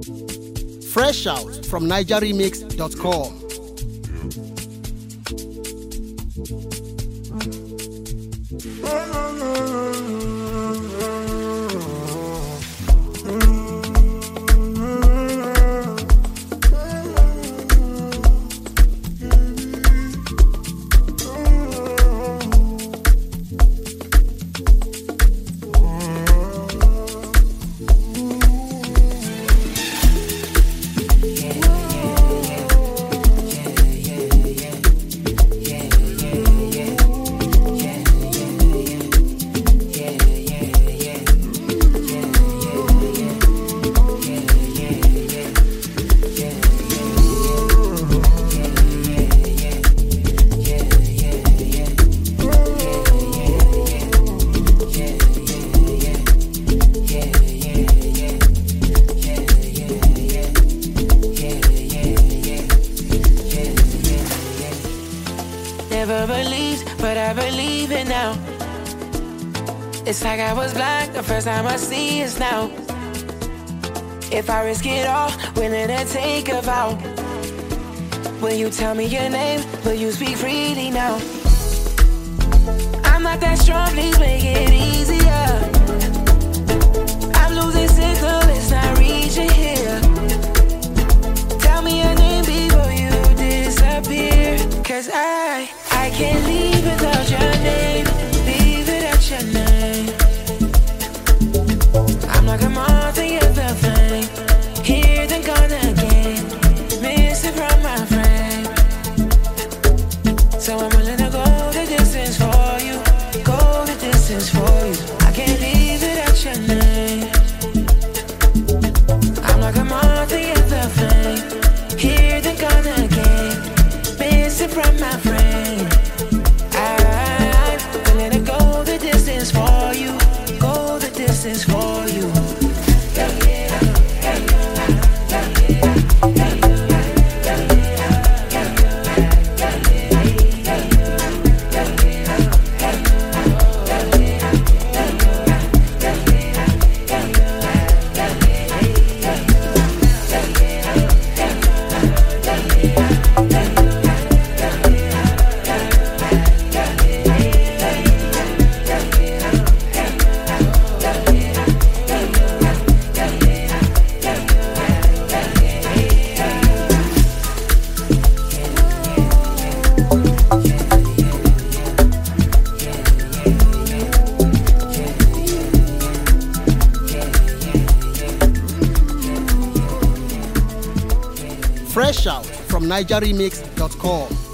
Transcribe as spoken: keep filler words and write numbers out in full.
Fresh out from niger remix dot com. Never believed, but I believe it now. It's like I was blind the first time I see it now. If I risk it all, willing to take a vow. Will you tell me your name? Will you speak freely now? I'm not that strong, please make it easier. I'm losing signal, it's not reaching here. Tell me your name before you disappear. Cause I, I can't leave without your name. Leave without your name. I'm like a moth and you're the flame. Here then gone again. Missing from my frame. So I'm willing to go the distance for you. Go the distance for you. I can't leave without your name. I'm like a moth and you're the flame. Here then gone again. Missing from my frame. I'm willing to go the distance for you. Go the distance for you. Fresh out from niger remix dot com.